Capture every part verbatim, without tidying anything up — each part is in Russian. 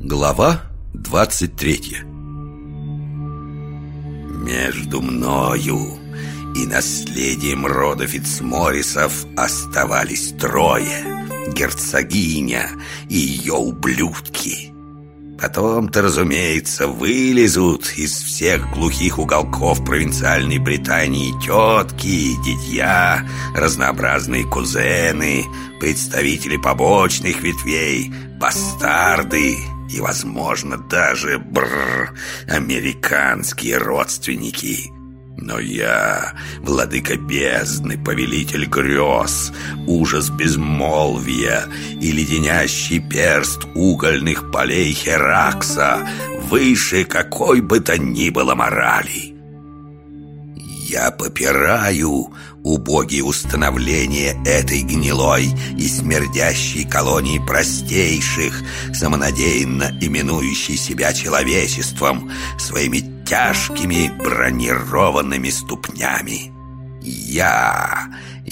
Глава двадцать третья. Между мною и наследием рода Фицморрисов оставались трое: герцогиня и ее ублюдки. Потом-то, разумеется, вылезут из всех глухих уголков провинциальной Британии тетки, дядья, разнообразные кузены, представители побочных ветвей, бастарды и, возможно, даже бррр, американские родственники. Но я, владыка бездны, повелитель грез, ужас безмолвия и леденящий перст угольных полей Херакса, выше какой бы то ни было морали. Я попираю убогие установления этой гнилой и смердящей колонии простейших, самонадеянно именующей себя человечеством, своими тяжкими бронированными ступнями. Я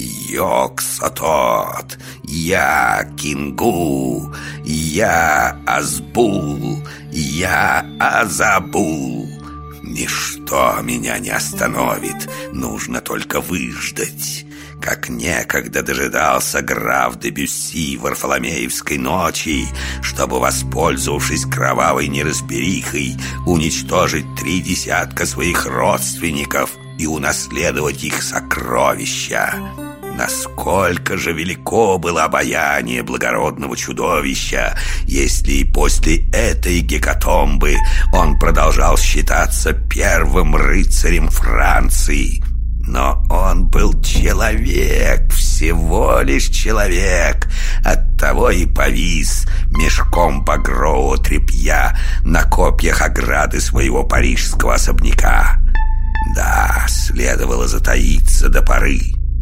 Йог-Сотот, я Кингу, я Азбул, я Азабул. Ничто меня не остановит, нужно только выждать. Как некогда дожидался граф де Бюсси Варфоломеевской ночи, чтобы, воспользовавшись кровавой неразберихой, уничтожить три десятка своих родственников и унаследовать их сокровища. Насколько же велико было обаяние благородного чудовища, если и после этой гекатомбы он продолжал считаться первым рыцарем Франции. Но он был человек, всего лишь человек, оттого и повис мешком багрового тряпья на копьях ограды своего парижского особняка. Да, следовало затаиться до поры.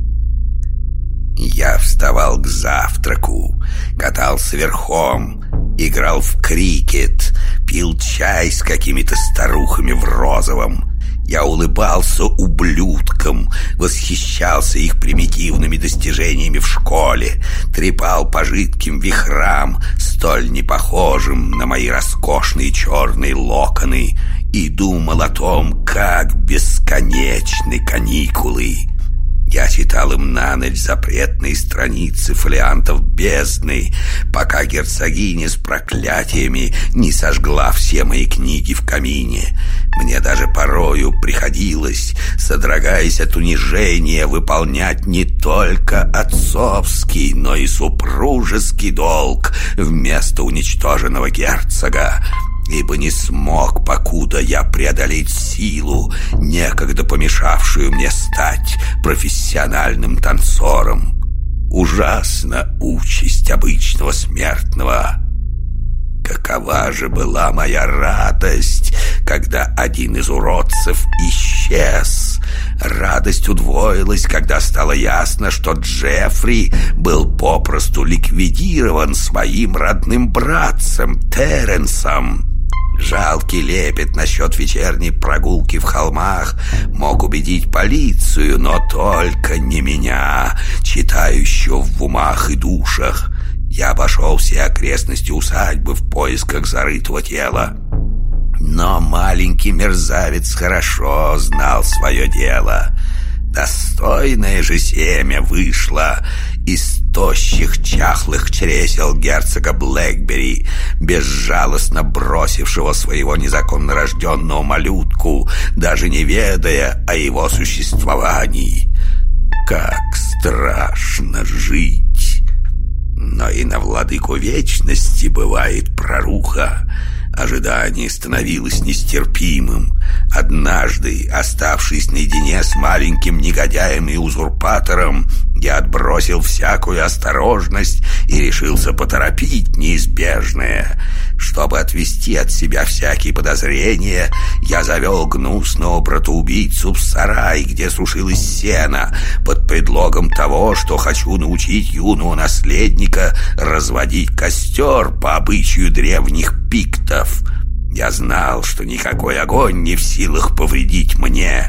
Я вставал к завтраку, катался верхом, играл в крикет, пил чай с какими-то старухами в розовом. Я улыбался ублюдкам, восхищался их примитивными достижениями в школе, трепал по жидким вихрам, столь непохожим на мои роскошные черные локоны, и думал о том, как бесконечны каникулы. Я читал им на ночь запретные страницы фолиантов бездны, пока герцогиня с проклятиями не сожгла все мои книги в камине. Мне даже порою приходилось, содрогаясь от унижения, выполнять не только отцовский, но и супружеский долг вместо уничтоженного герцога. Ибо не смог, покуда я преодолеть силу, некогда помешавшую мне стать профессиональным танцором. Ужасна участь обычного смертного. Какова же была моя радость, когда один из уродцев исчез. Радость удвоилась, когда стало ясно, что Джеффри был попросту ликвидирован своим родным братцем Теренсом. Жалкий лепет насчет вечерней прогулки в холмах мог убедить полицию, но только не меня, читающего в умах и душах. Я обошел все окрестности усадьбы в поисках зарытого тела. Но маленький мерзавец хорошо знал свое дело. Достойное же семя вышло из тощих чахлых чресел герцога Блэкбери, безжалостно бросившего своего незаконно рожденного малютку, даже не ведая о его существовании. Как страшно жить! Но и на владыку вечности бывает проруха. Ожидание становилось нестерпимым. Однажды, оставшись наедине с маленьким негодяем и узурпатором, я отбросил всякую осторожность и решился поторопить неизбежное. Чтобы отвести от себя всякие подозрения, я завел гнусного братоубийцу в сарай, где сушилось сено, под предлогом того, что хочу научить юного наследника разводить костер по обычаю древних пиктов. Я знал, что никакой огонь не в силах повредить мне,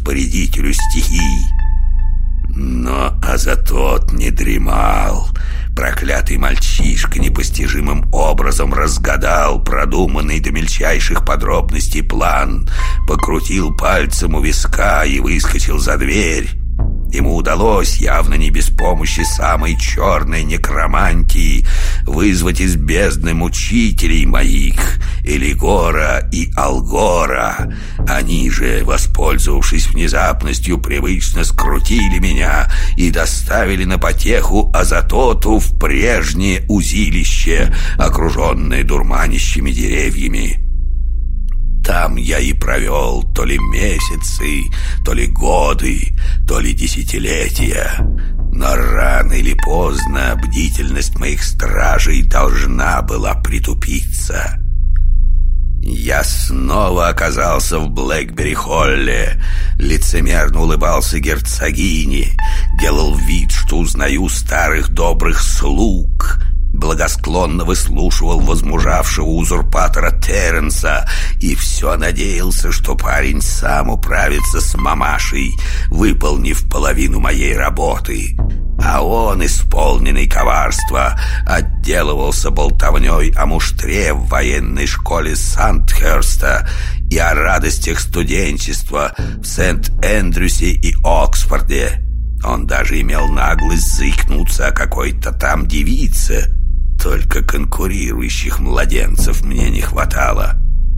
распорядителю стихий. Но Азатот не дремал. Проклятый мальчишка непостижимым образом разгадал продуманный до мельчайших подробностей план, покрутил пальцем у виска и выскочил за дверь. Ему удалось, явно не без помощи самой черной некромантии, вызвать из бездны мучителей моих, Элигора и Алгора. Они же, воспользовавшись внезапностью, привычно скрутили меня и доставили на потеху Азатоту в прежнее узилище, окруженное дурманящими деревьями. Там я и провел то ли месяцы, то ли годы, то ли десятилетия. Но рано или поздно бдительность моих стражей должна была притупиться. Я снова оказался в Блэкбери-Холле, лицемерно улыбался герцогине, делал вид, что узнаю старых добрых слуг, благосклонно выслушивал возмужавшего узурпатора Терренса и все надеялся, что парень сам управится с мамашей, выполнив половину моей работы. А он, исполненный коварства, отделывался болтовней о муштре в военной школе Сандхерста и о радостях студенчества в Сент-Эндрюсе и Оксфорде. Он даже имел наглость заикнуться о какой-то там девице. Только конкурирующих младенцев мне не хватало.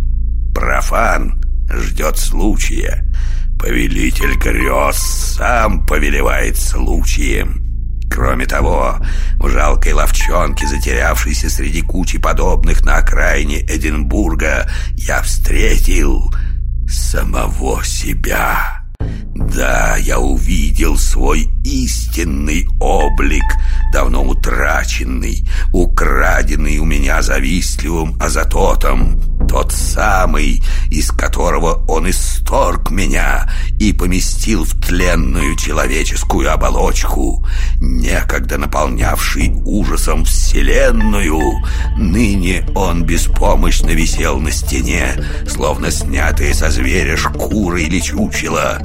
Профан ждет случая. Повелитель грез сам повелевает случаем. Кроме того, в жалкой ловчонке, затерявшейся среди кучи подобных на окраине Эдинбурга, я встретил самого себя. Да, я увидел свой истинный облик, давно утраченный, украденный у меня завистливым Азатотом, тот самый, из которого он исторг меня и поместил в тленную человеческую оболочку, некогда наполнявший ужасом вселенную. Ныне он беспомощно висел на стене, словно снятая со зверя шкура или чучело.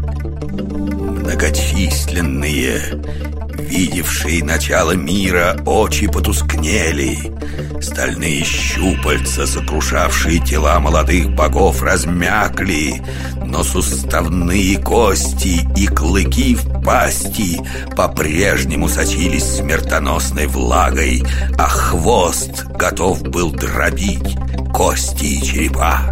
Многочисленные, видевшие начало мира, очи потускнели. Стальные щупальца, сокрушавшие тела молодых богов, размякли, но суставные кости и клыки в пасти по-прежнему сочились смертоносной влагой, а хвост готов был дробить кости и черепа.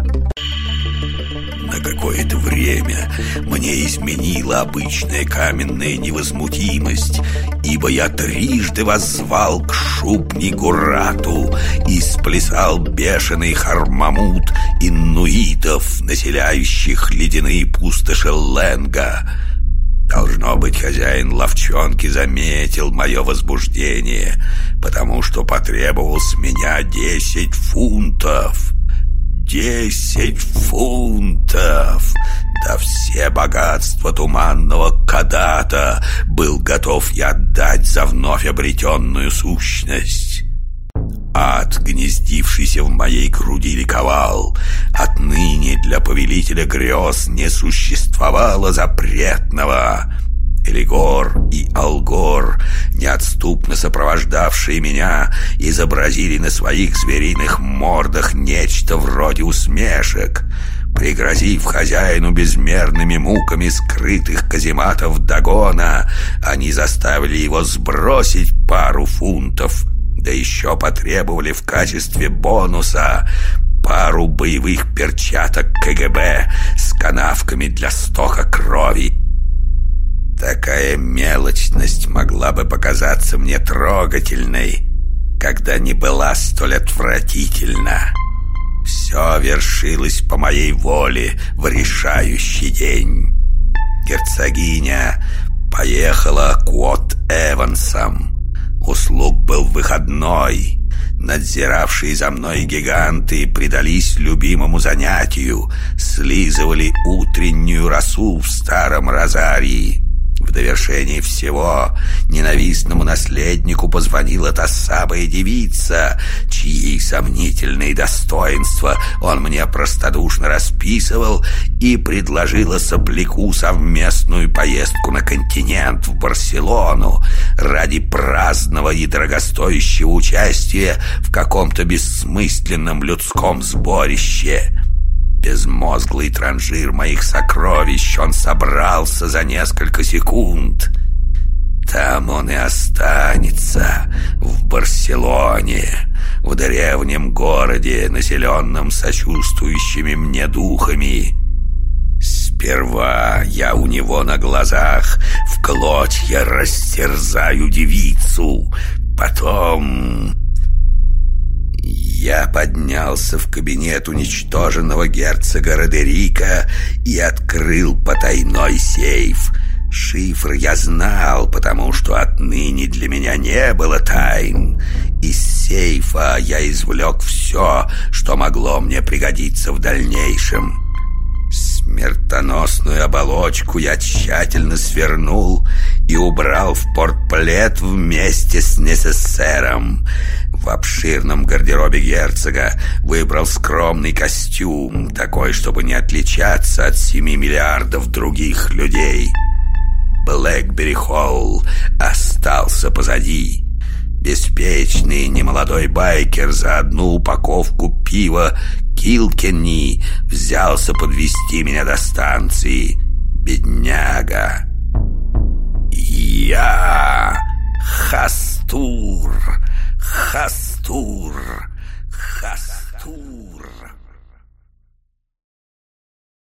На какое-то время мне изменила обычная каменная невозмутимость, ибо я трижды воззвал к Шуб-Нигурату и сплясал бешеный хармамут иннуитов, населяющих ледяные пустоши Ленга. Должно быть, хозяин ловчонки заметил мое возбуждение, потому что потребовал с меня десять фунтов. Десять фунтов! Да все богатства туманного Кадата был готов я отдать за вновь обретенную сущность. Ад, гнездившийся в моей груди, ликовал. Отныне для повелителя грез не существовало запретного. Элигор и Алгор, неотступно сопровождавшие меня, изобразили на своих звериных мордах нечто вроде усмешек. Пригрозив хозяину безмерными муками скрытых казематов Дагона, они заставили его сбросить пару фунтов, да еще потребовали в качестве бонуса пару боевых перчаток КГБ с канавками для стока крови. Такая мелочность могла бы показаться мне трогательной, когда не была столь отвратительна. Все вершилось по моей воле в решающий день. Герцогиня поехала к Уотт-Эвансам. У слуг был выходной. Надзиравшие за мной гиганты предались любимому занятию, слизывали утреннюю росу в старом розарии. В довершении всего ненавистному наследнику позвонила та самая девица, чьи сомнительные достоинства он мне простодушно расписывал, и предложила сопляку совместную поездку на континент, в Барселону, ради праздного и дорогостоящего участия в каком-то бессмысленном людском сборище. Безмозглый транжир моих сокровищ он собрался за несколько секунд. Там он и останется, в Барселоне, в древнем городе, населенном сочувствующими мне духами. Сперва я у него на глазах в клочья растерзаю девицу, потом... Я поднялся в кабинет уничтоженного герцога Родерика и открыл потайной сейф. Шифр я знал, потому что отныне для меня не было тайн. Из сейфа я извлек все, что могло мне пригодиться в дальнейшем. Смертоносную оболочку я тщательно свернул и убрал в портплет вместе с несессером. В обширном гардеробе герцога выбрал скромный костюм, такой, чтобы не отличаться от семи миллиардов других людей. Блэкбери-Холл остался позади. Беспечный немолодой байкер за одну упаковку пива Килкенни взялся подвезти меня до станции. Бедняга. Я Хастур, Хастур, Хастур.